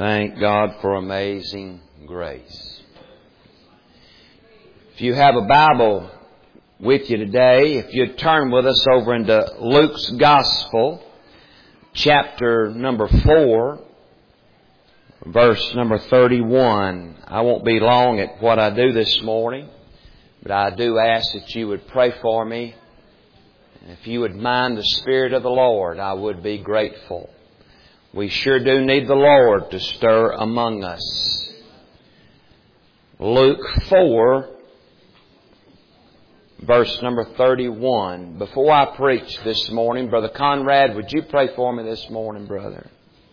Thank God for amazing grace. If you have a Bible with you today, if you'd turn with us over into Luke's Gospel, chapter number 4, verse number 31. I won't be long at what I do this morning, but I do ask that you would pray for me. And if you would mind the Spirit of the Lord, I would be grateful. We sure do need the Lord to stir among us. Luke 4, verse number 31. Before I preach this morning, Brother Conrad, would you pray for me this morning, brother?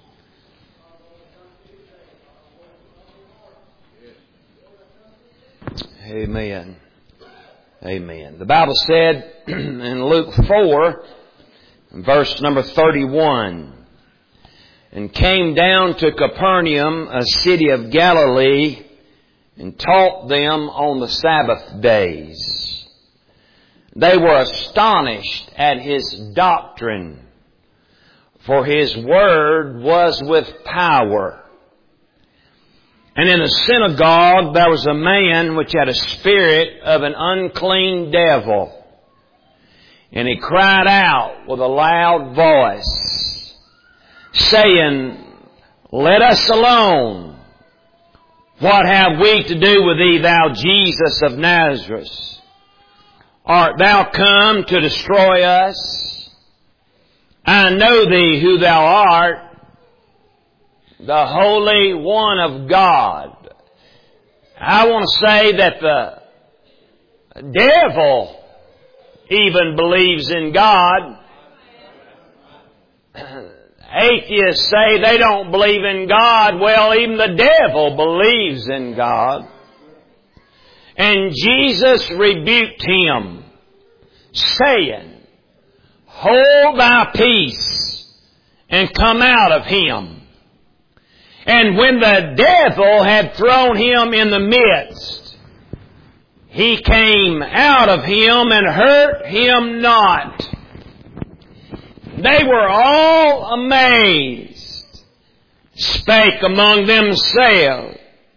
Amen. Amen. The Bible said in Luke 4, verse number 31, and came down to Capernaum, a city of Galilee, and taught them on the Sabbath days. They were astonished at His doctrine, for His word was with power. And in the synagogue there was a man which had a spirit of an unclean devil. And he cried out with a loud voice, saying, Let us alone. What have we to do with thee, thou Jesus of Nazareth? Art thou come to destroy us? I know thee who thou art, the Holy One of God. I want to say that the devil even believes in God. Atheists say they don't believe in God. Well, even the devil believes in God. And Jesus rebuked him, saying, Hold thy peace, and come out of him. And when the devil had thrown him in the midst, he came out of him and hurt him not. They were all amazed, spake among themselves,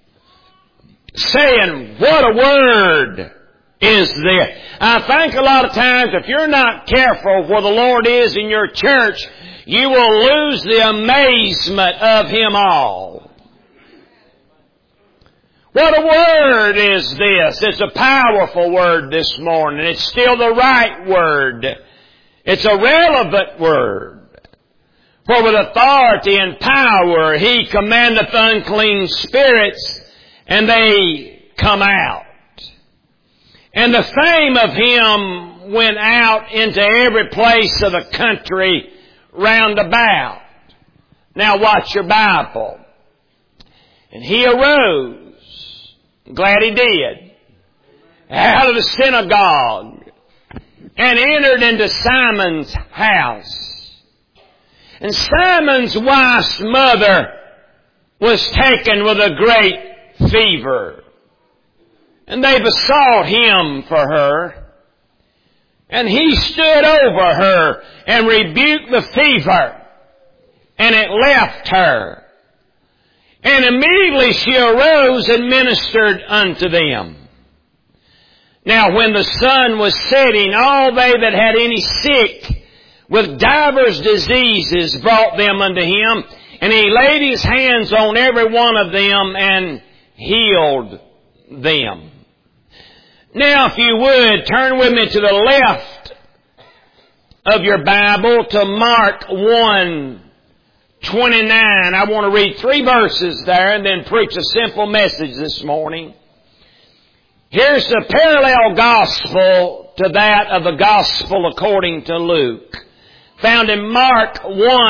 saying, What a word is this? I think a lot of times if you're not careful where the Lord is in your church, you will lose the amazement of Him all. What a word is this? It's a powerful word this morning. It's still the right word. It's a relevant word. For with authority and power He commandeth unclean spirits, and they come out. And the fame of Him went out into every place of the country round about. Now watch your Bible. And He arose, glad He did, out of the synagogue, and entered into Simon's house. And Simon's wife's mother was taken with a great fever. And they besought Him for her. And He stood over her and rebuked the fever. And it left her. And immediately she arose and ministered unto them. Now when the sun was setting, all they that had any sick with divers diseases brought them unto Him. And He laid His hands on every one of them and healed them. Now, if you would, turn with me to the left of your Bible to Mark 1:29. I want to read 3 verses there and then preach a simple message this morning. Here's the parallel gospel to that of the gospel according to Luke, found in Mark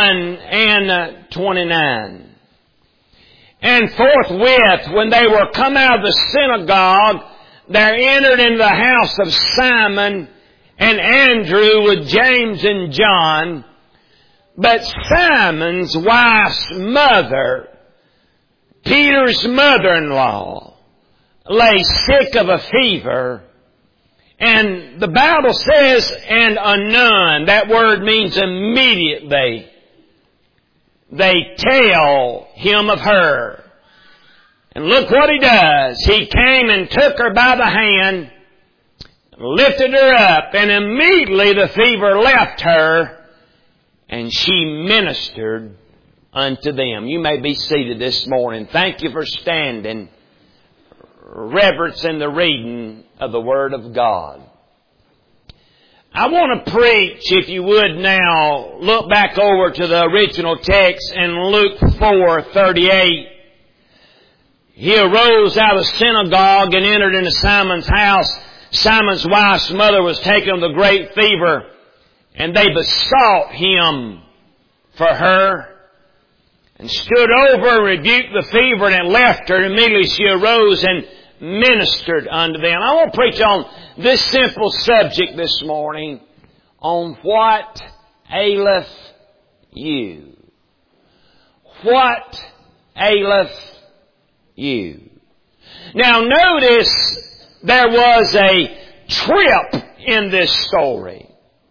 1:29. And forthwith, when they were come out of the synagogue, there entered into the house of Simon and Andrew with James and John. But Simon's wife's mother, Peter's mother-in-law, lay sick of a fever. And the Bible says, and anon. That word means immediately. they tell him of her. And look what he does. He came and took her by the hand, lifted her up, and immediately the fever left her, and she ministered unto them. You may be seated this morning. Thank you for standing, reverencing the reading of the Word of God. I want to preach, if you would now, look back over to the original text in Luke 4:38. He arose out of the synagogue and entered into Simon's house. Simon's wife's mother was taken with a great fever, and they besought him for her, and stood over and rebuked the fever, and it left her. Immediately she arose and ministered unto them. I want to preach on this simple subject this morning, on what aileth you. What aileth you. Now notice there was a trip in this story.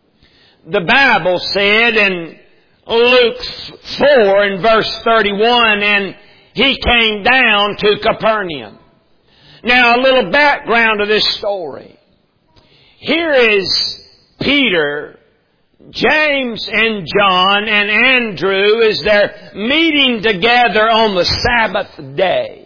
The Bible said in Luke 4 and verse 31, and he came down to Capernaum. Now a little background to this story. Here is Peter, James and John and Andrew as they're meeting together on the Sabbath day.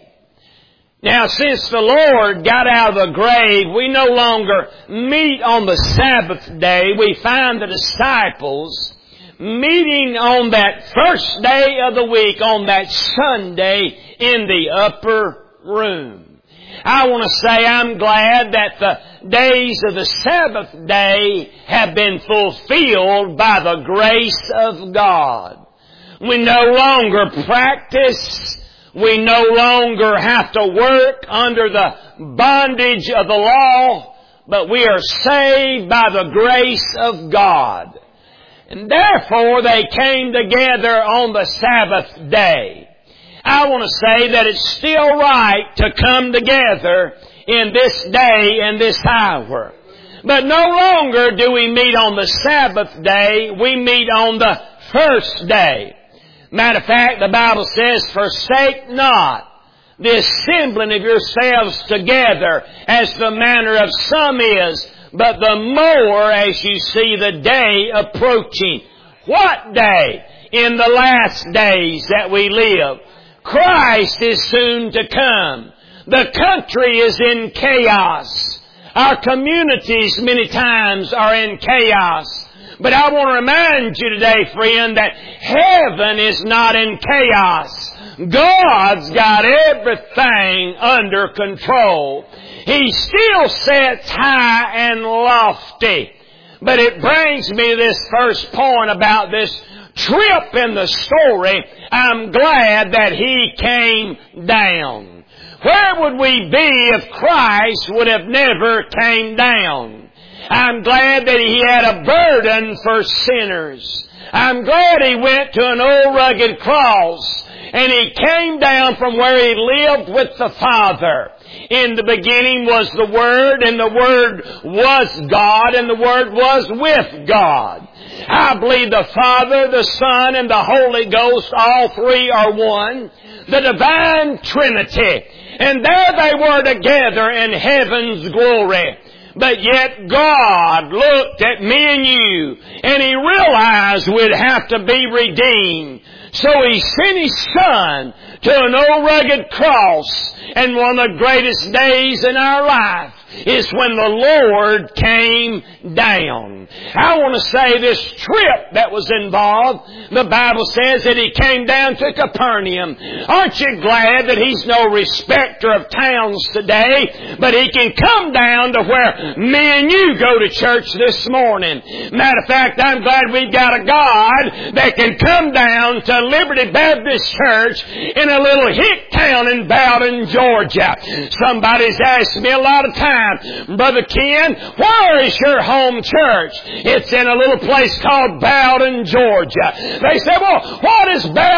Now, since the Lord got out of the grave, we no longer meet on the Sabbath day. We find the disciples meeting on that first day of the week, on that Sunday, in the upper room. I want to say I'm glad that the days of the Sabbath day have been fulfilled by the grace of God. We no longer practice. We no longer have to work under the bondage of the law, but we are saved by the grace of God. And therefore they came together on the Sabbath day. I want to say that it's still right to come together in this day and this hour. But no longer do we meet on the Sabbath day, we meet on the first day. Matter of fact, the Bible says, forsake not the assembling of yourselves together as the manner of some is, but the more as you see the day approaching. What day? In the last days that we live. Christ is soon to come. The country is in chaos. Our communities many times are in chaos. But I want to remind you today, friend, that heaven is not in chaos. God's got everything under control. He still sits high and lofty. But it brings me to this first point about this trip in the story. I'm glad that He came down. Where would we be if Christ would have never came down? I'm glad that He had a burden for sinners. I'm glad He went to an old rugged cross and He came down from where He lived with the Father. In the beginning was the Word, and the Word was God, and the Word was with God. I believe the Father, the Son, and the Holy Ghost, all three are one. The divine Trinity. And there they were together in heaven's glory. But yet God looked at me and you, and He realized we'd have to be redeemed. So He sent His Son to an old rugged cross. And one of the greatest days in our life is when the Lord came down. I want to say this trip that was involved, the Bible says that He came down to Capernaum. Aren't you glad that He's no respecter of towns today, but He can come down to where me and you go to church this morning? Matter of fact, I'm glad we've got a God that can come down to Liberty Baptist Church in a little hick town in Bowden, Georgia. Somebody's asked me a lot of times, Brother Ken, where is your home church? It's in a little place called Bowden, Georgia. They say, well, what is Bowden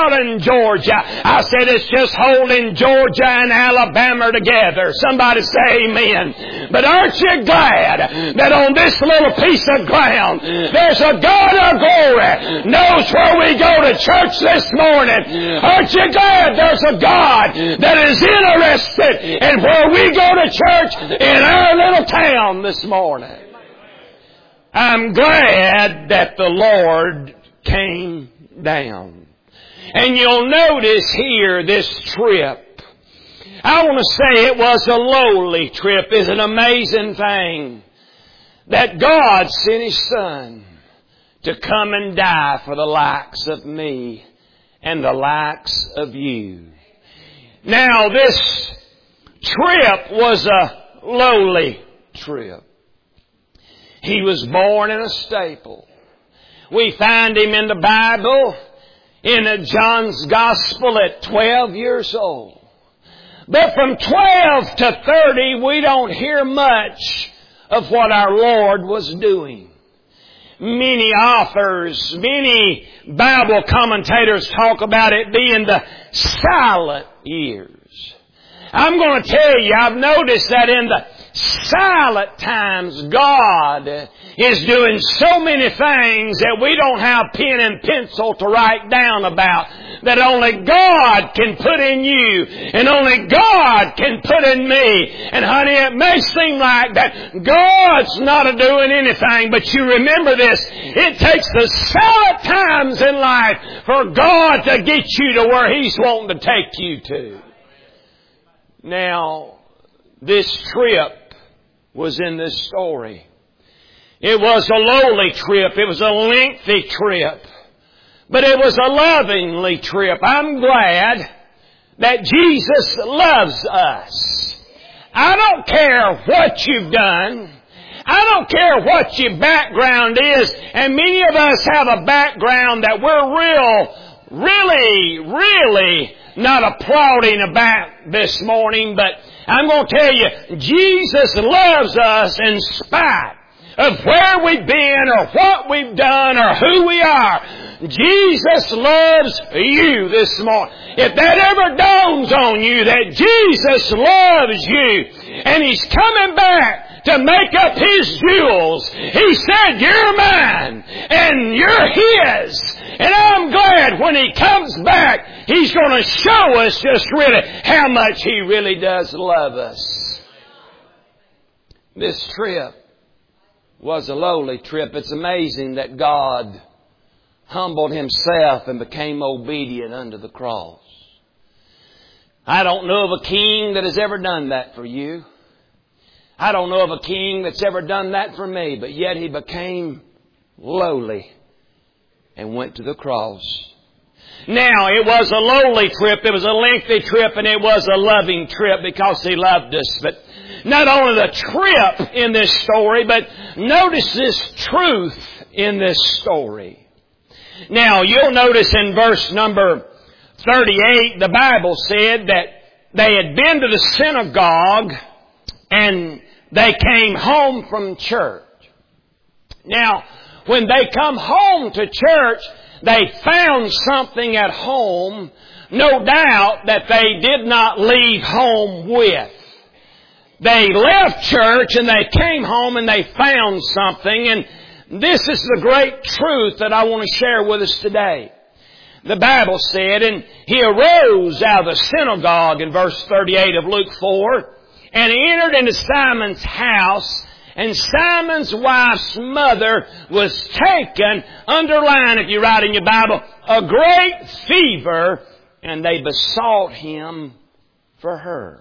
Allen, Georgia. I said, it's just holding Georgia and Alabama together. Somebody say amen. But aren't you glad that on this little piece of ground, there's a God of glory knows where we go to church this morning. Aren't you glad there's a God that is interested in where we go to church in our little town this morning? I'm glad that the Lord came down. And you'll notice here this trip. I want to say it was a lowly trip. It's an amazing thing that God sent His Son to come and die for the likes of me and the likes of you. Now this trip was a lowly trip. He was born in a stable. We find Him in the Bible in John's Gospel at 12 years old. But from 12 to 30, we don't hear much of what our Lord was doing. Many authors, many Bible commentators talk about it being the silent years. I'm going to tell you, I've noticed that in the silent times, God is doing so many things that we don't have pen and pencil to write down about, that only God can put in you and only God can put in me. And honey, it may seem like that God's not doing anything, but you remember this, it takes the silent times in life for God to get you to where He's wanting to take you to. Now, this trip was in this story. It was a lowly trip. It was a lengthy trip. But it was a lovingly trip. I'm glad that Jesus loves us. I don't care what you've done. I don't care what your background is. And many of us have a background that we're really not applauding about this morning. But I'm going to tell you, Jesus loves us in spite of where we've been or what we've done or who we are. Jesus loves you this morning. If that ever dawns on you that Jesus loves you and He's coming back to make up His jewels, He said, you're mine and you're His. And I'm glad when He comes back, He's going to show us just really how much He really does love us. This trip was a lowly trip. It's amazing that God humbled Himself and became obedient unto the cross. I don't know of a king that has ever done that for you. I don't know of a king that's ever done that for me, but yet He became lowly and went to the cross. Now, it was a lowly trip, it was a lengthy trip, and it was a loving trip because He loved us. But not only the trip in this story, but notice this truth in this story. Now, you'll notice in verse number 38, the Bible said that they had been to the synagogue and they came home from church. Now, when they come home to church, they found something at home, no doubt, that they did not leave home with. They left church and they came home and they found something, and this is the great truth that I want to share with us today. The Bible said, and He arose out of the synagogue in verse 38 of Luke 4, and he entered into Simon's house, and Simon's wife's mother was taken, underline if you write in your Bible, a great fever, and they besought Him for her.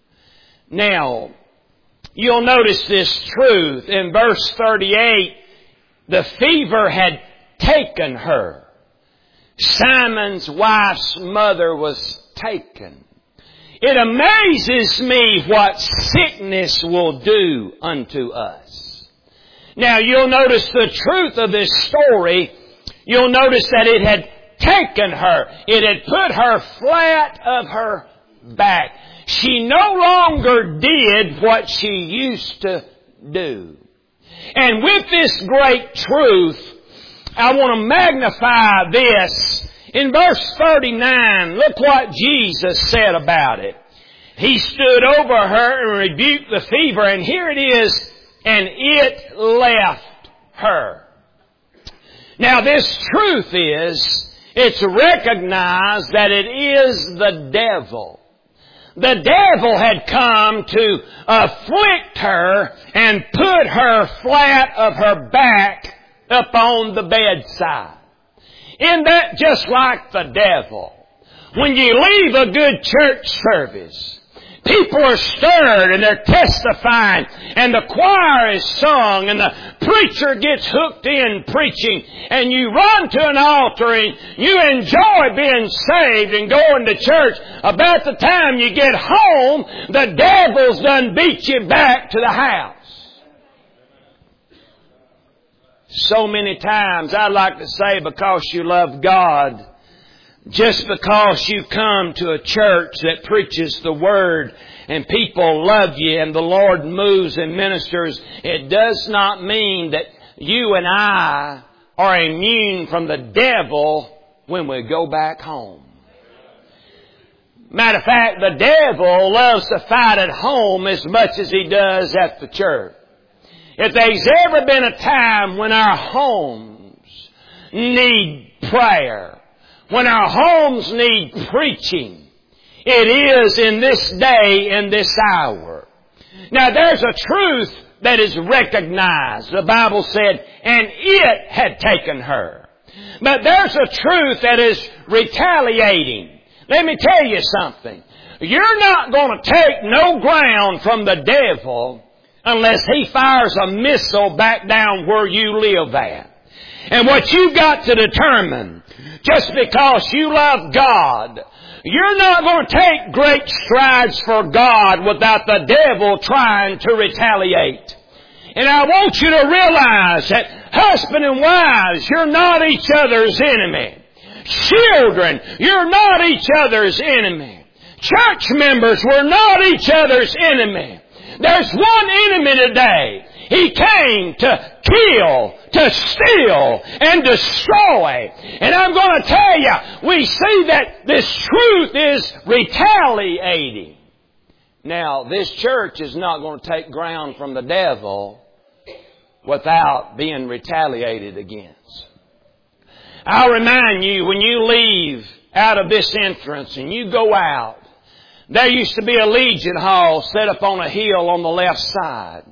Now, you'll notice this truth. In verse 38, the fever had taken her. Simon's wife's mother was taken. It amazes me what sickness will do unto us. Now, you'll notice the truth of this story. You'll notice that it had taken her. It had put her flat of her back. She no longer did what she used to do. And with this great truth, I want to magnify this In verse 39, look what Jesus said about it. He stood over her and rebuked the fever, and here it is, and it left her. Now this truth is, it's recognized that it is the devil. The devil had come to afflict her and put her flat of her back up on the bedside. Isn't that just like the devil? When you leave a good church service, people are stirred and they're testifying, and the choir is sung, and the preacher gets hooked in preaching, and you run to an altar and you enjoy being saved and going to church. About the time you get home, the devil's done beat you back to the house. So many times, I'd like to say, because you love God, just because you come to a church that preaches the Word and people love you and the Lord moves and ministers, it does not mean that you and I are immune from the devil when we go back home. Matter of fact, the devil loves to fight at home as much as he does at the church. If there's ever been a time when our homes need prayer, when our homes need preaching, it is in this day and this hour. Now there's a truth that is recognized. The Bible said, and it had taken her. But there's a truth that is retaliating. Let me tell you something. You're not going to take no ground from the devil unless he fires a missile back down where you live at. And what you've got to determine, just because you love God, you're not going to take great strides for God without the devil trying to retaliate. And I want you to realize that husband and wives, you're not each other's enemy. Children, you're not each other's enemy. Church members, we're not each other's enemy. There's one enemy today. He came to kill, to steal, and destroy. And I'm going to tell you, we see that this truth is retaliating. Now, this church is not going to take ground from the devil without being retaliated against. I'll remind you, when you leave out of this entrance and you go out, there used to be a Legion Hall set up on a hill on the left side.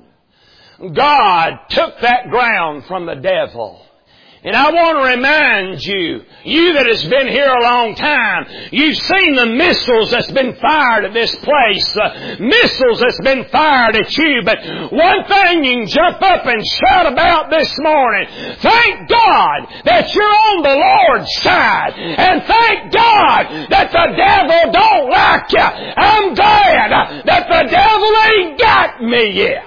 God took that ground from the devil. And I want to remind you, you that has been here a long time, you've seen the missiles that's been fired at this place, the missiles that's been fired at you. But one thing you can jump up and shout about this morning, thank God that you're on the Lord's side. And thank God that the devil don't like you. I'm glad that the devil ain't got me yet.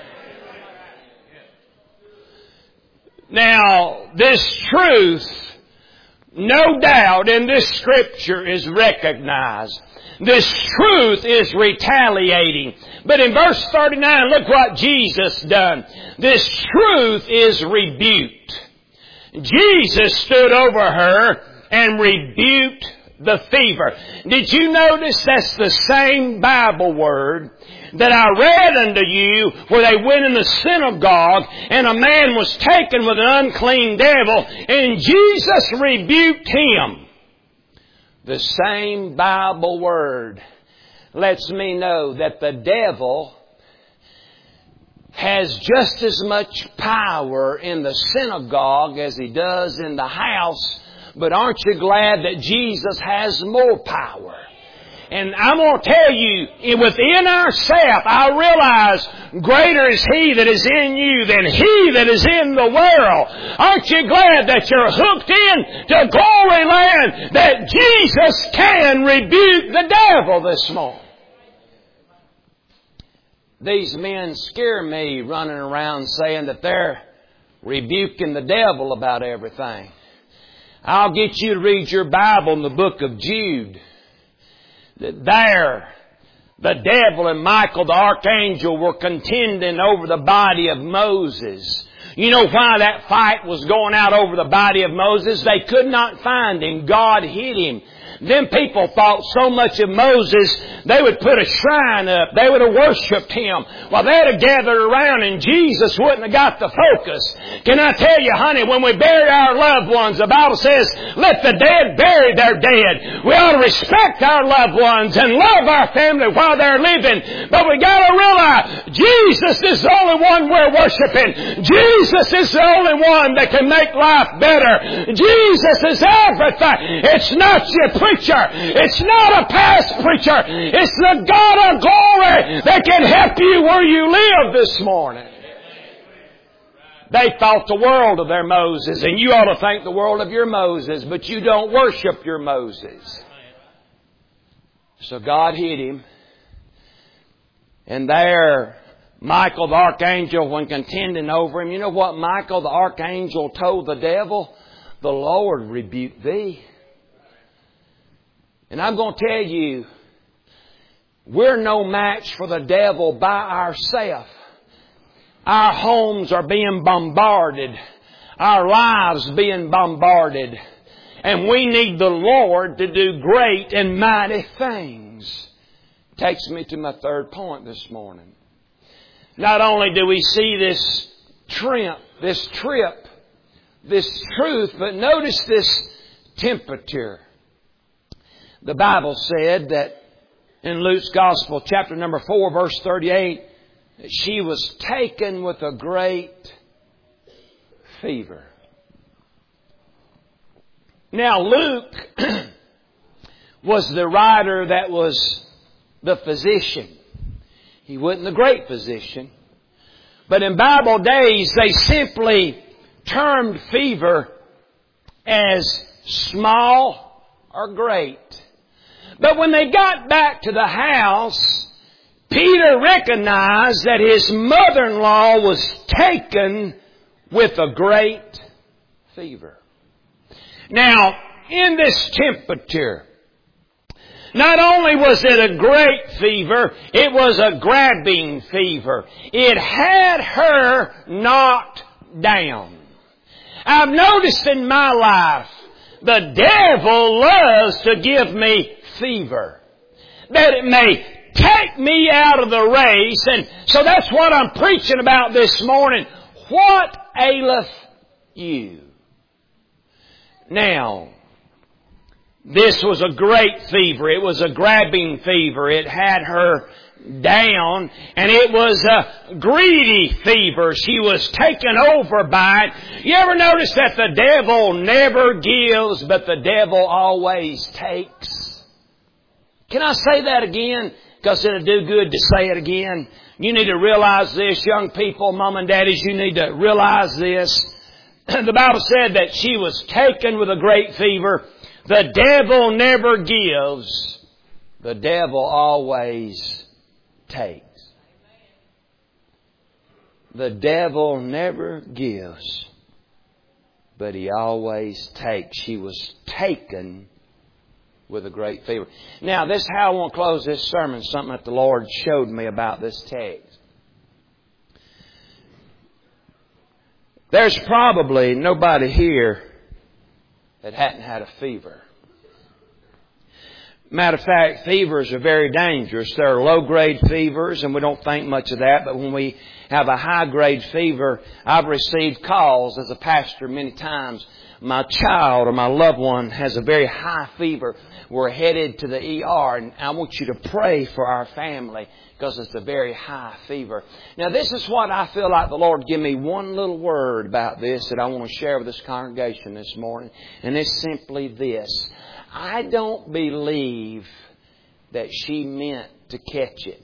Now, this truth, no doubt, in this Scripture is recognized. This truth is retaliating. But in verse 39, look what Jesus done. This truth is rebuked. Jesus stood over her and rebuked the fever. Did you notice that's the same Bible word that I read unto you where they went in the synagogue and a man was taken with an unclean devil and Jesus rebuked him? The same Bible word lets me know that the devil has just as much power in the synagogue as he does in the house. But aren't you glad that Jesus has more power? And I'm going to tell you, within ourselves, I realize greater is He that is in you than he that is in the world. Aren't you glad that you're hooked in to glory land, that Jesus can rebuke the devil this morning? These men scare me, running around saying that they're rebuking the devil about everything. I'll get you to read your Bible in the book of Jude. There, the devil and Michael the archangel were contending over the body of Moses. You know why that fight was going out over the body of Moses? They could not find him. God hid him. Them people thought so much of Moses, they would put a shrine up. They would have worshipped him. Well, they'd have gathered around and Jesus wouldn't have got the focus. Can I tell you, honey, when we bury our loved ones, the Bible says, let the dead bury their dead. We ought to respect our loved ones and love our family while they're living. But we got to realize, Jesus is the only one we're worshiping. Jesus is the only one that can make life better. Jesus is everything. It's not your preacher. It's not a past preacher. It's the God of glory that can help you where you live this morning. They thought the world of their Moses, and you ought to think the world of your Moses, but you don't worship your Moses. So God hid him. And there, Michael the archangel, when contending over him, you know what Michael the archangel told the devil? The Lord rebuked thee. And I'm going to tell you, we're no match for the devil by ourselves. Our homes are being bombarded. Our lives being bombarded. And we need the Lord to do great and mighty things. Takes me to my third point this morning. Not only do we see this trip, this truth, but notice this temperature. The Bible said that in Luke's Gospel, chapter number 4, verse 38, that she was taken with a great fever. Now, Luke was the writer that was the physician. He wasn't the great physician. But in Bible days, they simply termed fever as small or great. But when they got back to the house, Peter recognized that his mother-in-law was taken with a great fever. Now, in this temperature, not only was it a great fever, it was a grabbing fever. It had her knocked down. I've noticed in my life, the devil loves to give me fever, that it may take me out of the race. And so that's what I'm preaching about this morning. What aileth you? Now, this was a great fever. It was a grabbing fever. It had her down, and it was a greedy fever. She was taken over by it. You ever notice that the devil never gives, but the devil always takes? Can I say that again? Because it'll do good to say it again. You need to realize this, young people, mom and daddies, you need to realize this. The Bible said that she was taken with a great fever. The devil never gives. The devil always takes. The devil never gives, but he always takes. She was taken with a great fever. Now, this is how I want to close this sermon, something that the Lord showed me about this text. There's probably nobody here that hadn't had a fever. Matter of fact, fevers are very dangerous. There are low-grade fevers, and we don't think much of that. But when we have a high-grade fever, I've received calls as a pastor many times. My child or my loved one has a very high fever. We're headed to the ER, and I want you to pray for our family because it's a very high fever. Now, this is what I feel like the Lord gave me one little word about this that I want to share with this congregation this morning. And it's simply this. I don't believe that she meant to catch it.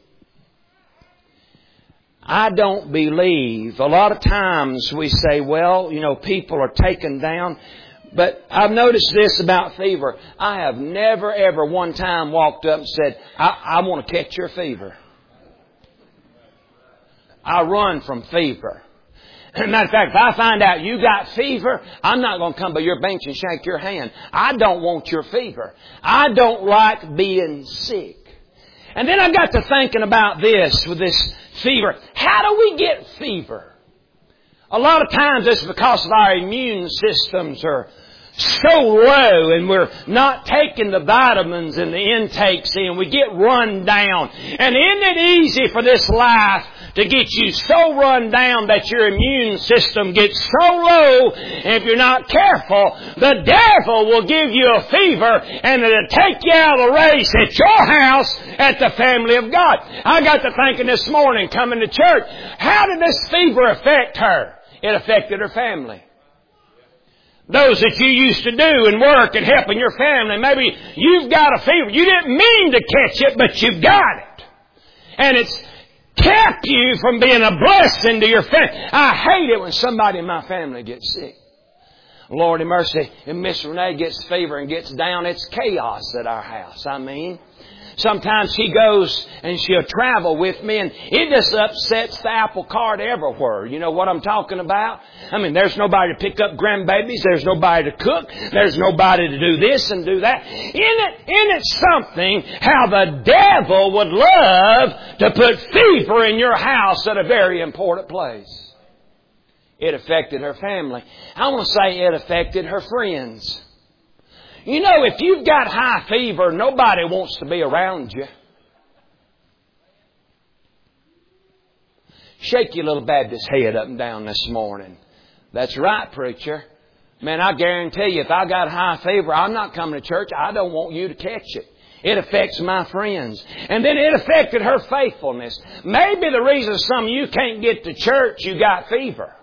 I don't believe. A lot of times we say, well, people are taken down. But I've noticed this about fever. I have never, ever one time walked up and said, I want to catch your fever. I run from fever. As a matter of fact, if I find out you got fever, I'm not going to come by your bench and shake your hand. I don't want your fever. I don't like being sick. And then I got to thinking about this with this fever. How do we get fever? A lot of times it's because of our immune systems are so low and we're not taking the vitamins and the intakes in. We get run down. And isn't it easy for this life to get you so run down that your immune system gets so low, and if you're not careful, the devil will give you a fever and it'll take you out of the race at your house at the family of God. I got to thinking this morning coming to church, how did this fever affect her? It affected her family. Those that you used to do and work and help in your family, maybe you've got a fever. You didn't mean to catch it, but you've got it. And it's kept you from being a blessing to your family. I hate it when somebody in my family gets sick. Lord have mercy, if Miss Renee gets fever and gets down, it's chaos at our house. Sometimes she goes and she'll travel with me and it just upsets the apple cart everywhere. You know what I'm talking about? There's nobody to pick up grandbabies. There's nobody to cook. There's nobody to do this and do that. Isn't it something how the devil would love to put fever in your house at a very important place? It affected her family. I want to say it affected her friends. You know, if you've got high fever, nobody wants to be around you. Shake your little Baptist head up and down this morning. That's right, preacher. Man, I guarantee you, if I got high fever, I'm not coming to church. I don't want you to catch it. It affects my friends. And then it affected her faithfulness. Maybe the reason some of you can't get to church, you got fever.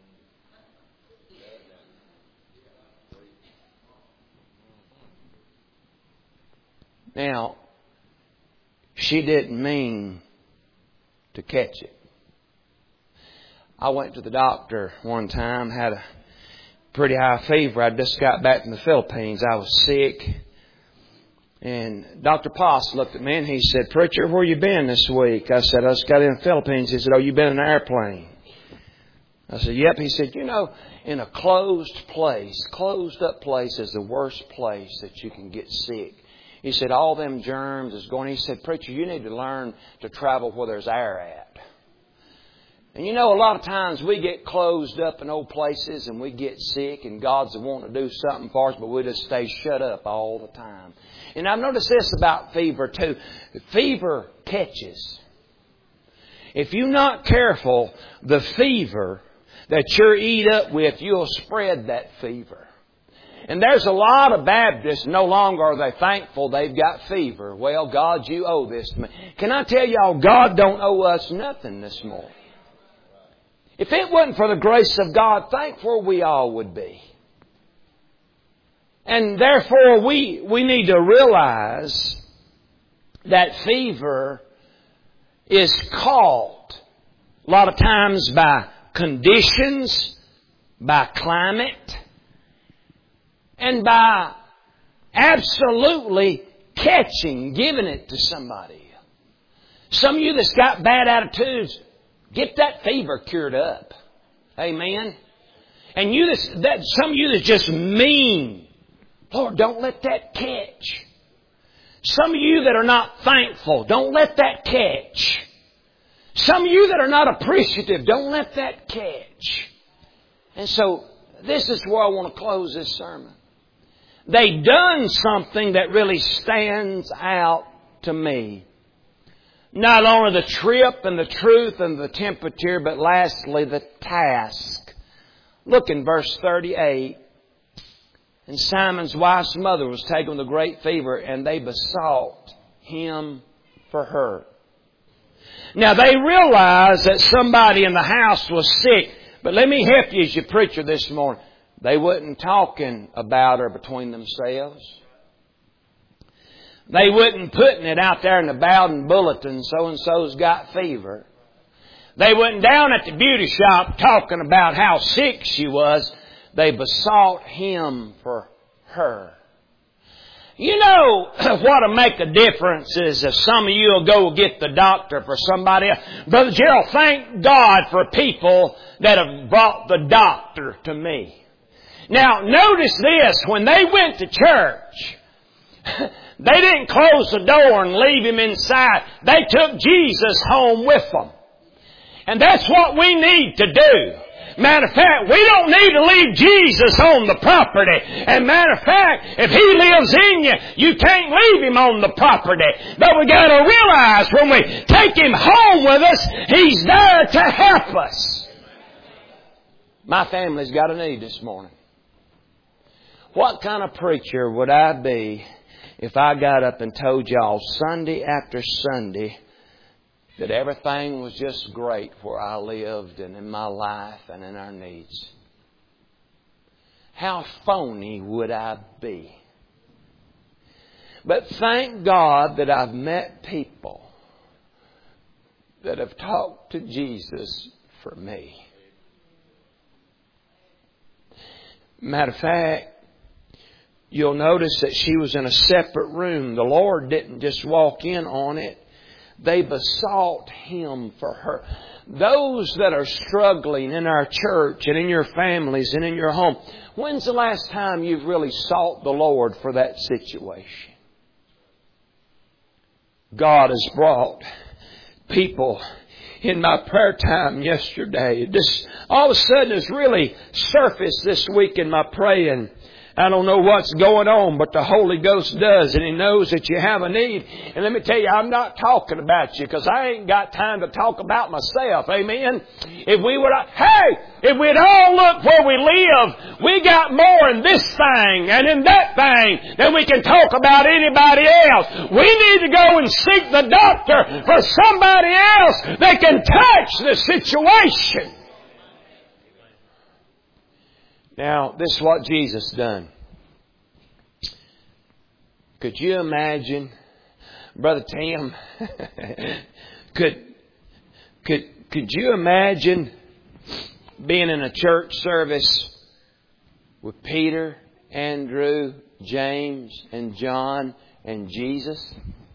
Now, she didn't mean to catch it. I went to the doctor one time, had a pretty high fever. I just got back from the Philippines. I was sick. And Dr. Poss looked at me and he said, "Preacher, where you been this week?" I said, "I just got in the Philippines." He said, "Oh, you been in an airplane?" I said, "Yep." He said, "You know, in a closed up place is the worst place that you can get sick." He said, all them germs is going. He said, "Preacher, you need to learn to travel where there's air at." And you know, a lot of times we get closed up in old places and we get sick and God's wanting to do something for us, but we just stay shut up all the time. And I've noticed this about fever too. Fever catches. If you're not careful, the fever that you're eat up with, you'll spread that fever. And there's a lot of Baptists, no longer are they thankful they've got fever. Well, God, you owe this to me. Can I tell y'all, God don't owe us nothing this morning. If it wasn't for the grace of God, think where we all would be. And therefore, we need to realize that fever is caused a lot of times by conditions, by climate, and by absolutely giving it to somebody. Some of you that's got bad attitudes, get that fever cured up. Amen. And some of you that's just mean, Lord, don't let that catch. Some of you that are not thankful, don't let that catch. Some of you that are not appreciative, don't let that catch. And so, this is where I want to close this sermon. They done something that really stands out to me. Not only the trip and the truth and the temperature, but lastly the task. Look in verse 38. And Simon's wife's mother was taken with a great fever, and they besought him for her. Now they realized that somebody in the house was sick. But let me help you as your preacher this morning. They wasn't talking about her between themselves. They wasn't putting it out there in the Bowden Bulletin, so-and-so's got fever. They wasn't down at the beauty shop talking about how sick she was. They besought him for her. You know what'll make a difference is if some of you will go get the doctor for somebody else. Brother Gerald, thank God for people that have brought the doctor to me. Now, notice this. When they went to church, they didn't close the door and leave him inside. They took Jesus home with them. And that's what we need to do. Matter of fact, we don't need to leave Jesus on the property. And matter of fact, if He lives in you, you can't leave Him on the property. But we got to realize when we take Him home with us, He's there to help us. My family's got a need this morning. What kind of preacher would I be if I got up and told y'all Sunday after Sunday that everything was just great where I lived and in my life and in our needs? How phony would I be? But thank God that I've met people that have talked to Jesus for me. Matter of fact, you'll notice that she was in a separate room. The Lord didn't just walk in on it. They besought Him for her. Those that are struggling in our church and in your families and in your home, when's the last time you've really sought the Lord for that situation? God has brought people in my prayer time yesterday. This all of a sudden has really surfaced this week in my praying. I don't know what's going on, but the Holy Ghost does, and He knows that you have a need. And let me tell you, I'm not talking about you, because I ain't got time to talk about myself. Amen? If we'd all look where we live, we got more in this thing and in that thing than we can talk about anybody else. We need to go and seek the doctor for somebody else that can touch the situation. Now, this is what Jesus done. Could you imagine, Brother Tim, could you imagine being in a church service with Peter, Andrew, James, and John, and Jesus?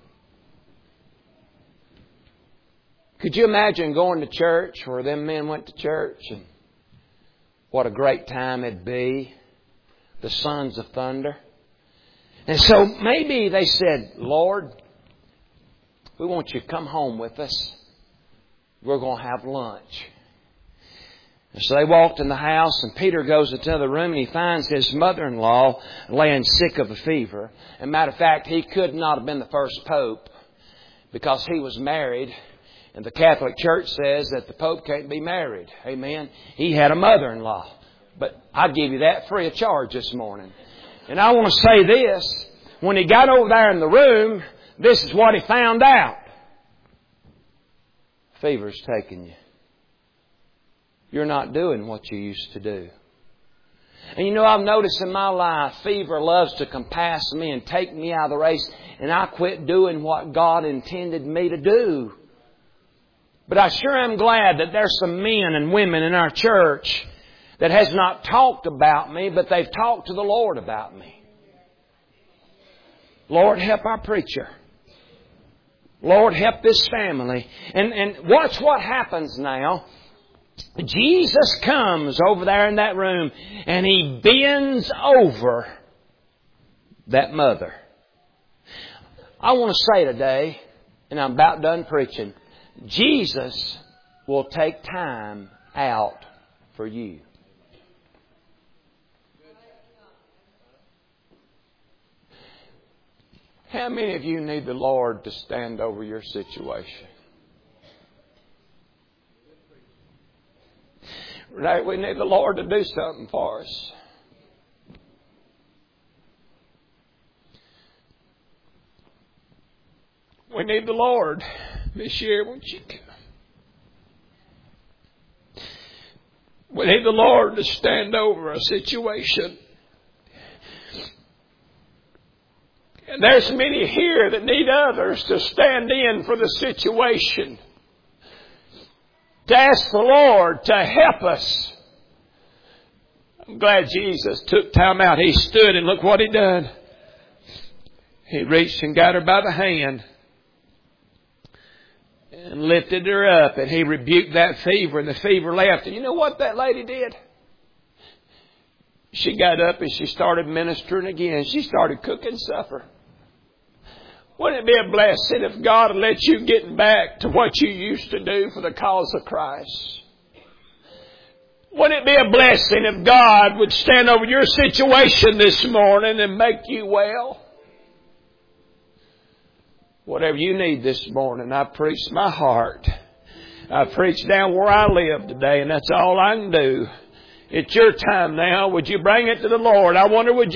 Could you imagine going to church where them men went to church, and what a great time it'd be. The sons of thunder. And so maybe they said, Lord, we want you to come home with us. We're going to have lunch. And so they walked in the house, and Peter goes into the room, and he finds his mother-in-law laying sick of a fever. And matter of fact, he could not have been the first pope, because he was married. And the Catholic Church says that the Pope can't be married. Amen. He had a mother-in-law. But I'll give you that free of charge this morning. And I want to say this. When he got over there in the room, this is what he found out. Fever's taking you. You're not doing what you used to do. And you know, I've noticed in my life, fever loves to compass me and take me out of the race. And I quit doing what God intended me to do. But I sure am glad that there's some men and women in our church that has not talked about me, but they've talked to the Lord about me. Lord, help our preacher. Lord, help this family. And watch what happens now. Jesus comes over there in that room, and He bends over that mother. I want to say today, and I'm about done preaching, Jesus will take time out for you. How many of you need the Lord to stand over your situation? Right, we need the Lord to do something for us. We need the Lord this year, won't you? We need the Lord to stand over a situation. And there's many here that need others to stand in for the situation. To ask the Lord to help us. I'm glad Jesus took time out. He stood and look what He done. He reached and got her by the hand. And lifted her up, and He rebuked that fever, and the fever left. And you know what that lady did? She got up and she started ministering again. She started cooking supper. Wouldn't it be a blessing if God would let you get back to what you used to do for the cause of Christ? Wouldn't it be a blessing if God would stand over your situation this morning and make you well? Whatever you need this morning, I preached my heart. I preached down where I live today, and that's all I can do. It's your time now. Would you bring it to the Lord? I wonder, would you